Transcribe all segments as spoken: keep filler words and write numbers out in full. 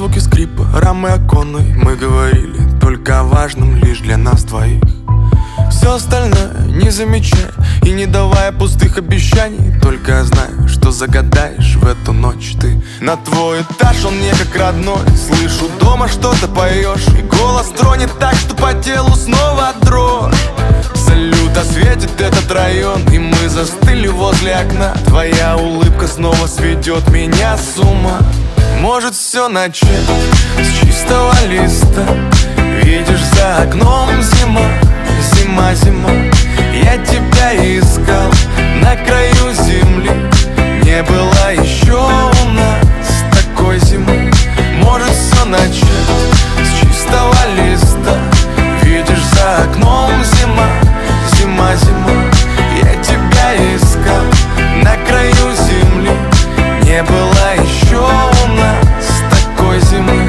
звуки скрипа, рамы оконной. Мы говорили только о важном лишь для нас двоих. Все остальное не замечая и не давая пустых обещаний. Только я знаю, что загадаешь в эту ночь ты. На твой этаж он мне как родной. Слышу дома что-то поешь, и голос тронет так, что по телу снова дрожь. Салют осветит этот район, и мы застыли возле окна. Твоя улыбка снова сведет меня с ума. Может все начать с чистого листа. Видишь, за окном зима, зима, зима. Я тебя искал на краю земли. Не было еще у нас такой зимы. Может все начать с чистого листа. Видишь, за окном зима, зима, зима. Я тебя искал на краю земли. Не было еще у нас такой зимы.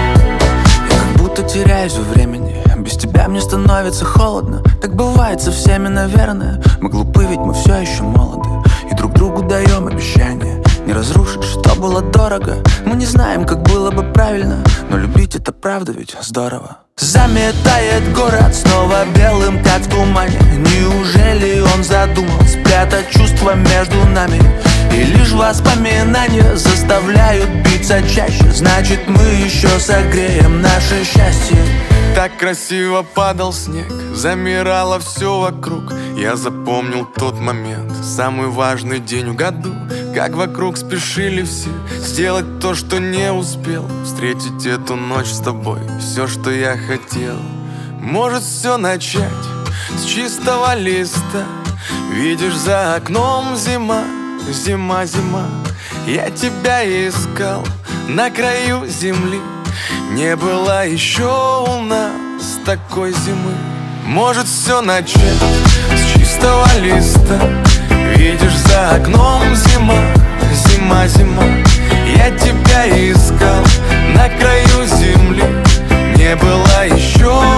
Я как будто теряюсь во времени. Без тебя мне становится холодно. Так бывает со всеми, наверное. Мы глупы, ведь мы все еще молоды. И друг другу даем обещания не разрушить, что было дорого. Мы не знаем, как было бы правильно, но любить это правда ведь здорово. Заметает город снова белым, как в тумане. Неужели он задумал спрятать чувства между нами? И лишь воспоминания заставляют биться чаще. Значит, мы еще согреем наше счастье. Так красиво падал снег, замирало все вокруг. Я запомнил тот момент, самый важный день в году. Как вокруг спешили все сделать то, что не успел. Встретить эту ночь с тобой, все, что я хотел. Может все начать с чистого листа. Видишь, за окном зима, зима, зима. Я тебя искал на краю земли. Не было еще у нас такой зимы. Может все начать с чистого листа. Видишь, за окном зима, зима, зима. Я тебя искал на краю земли. Не было еще